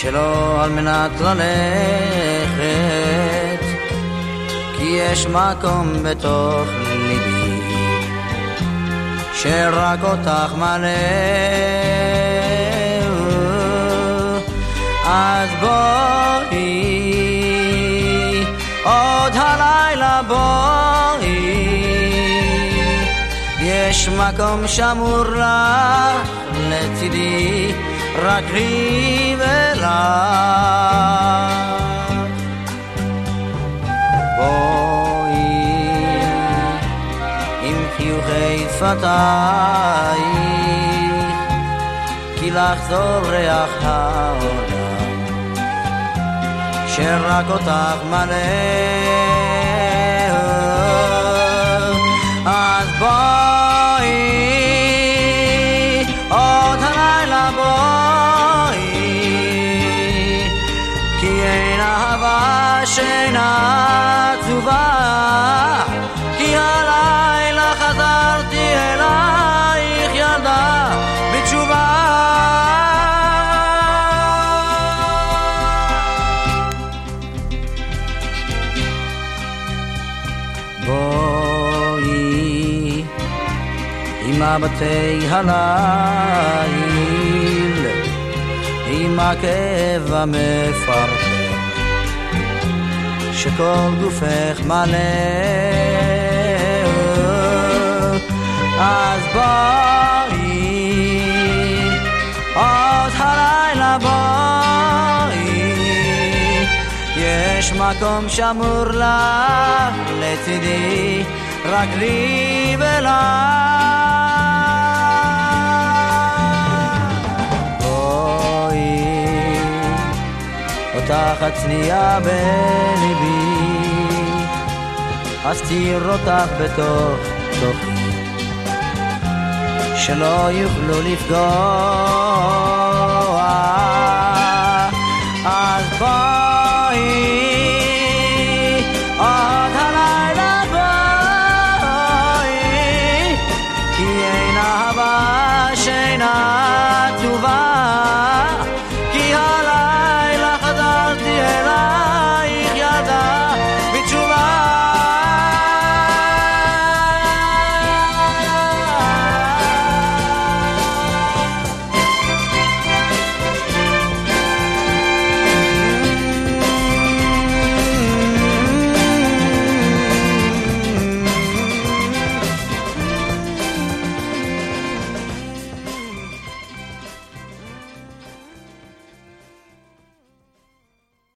שלא על מנת ללכת, כי יש מקום בתוך ליבי שרק אותך מלא. אז בואי עוד הלילה, בואי, יש מקום שמור לך לצידי, רק לי ולך. בואי עם חיוכי שפתייך, כי לך זו ריח העולם שרק אותך מלא. אז בואי עוד הלילה, בואי, כי אין אהבה שאינה עצובה, כי הלילה חזרתי אלייך ילדה בתשובה. בואי עם מבטי הליל, עם הכאב המפרפר שכל גופך מלא. אז בואי עוד הלילה, בואי, יש מקום שמור לך לצידי, רק לי ולך. בואי אותך הצניעה בליבי, אסתיר אותך בתוך תוכי, שלא יוכלו לפגוע.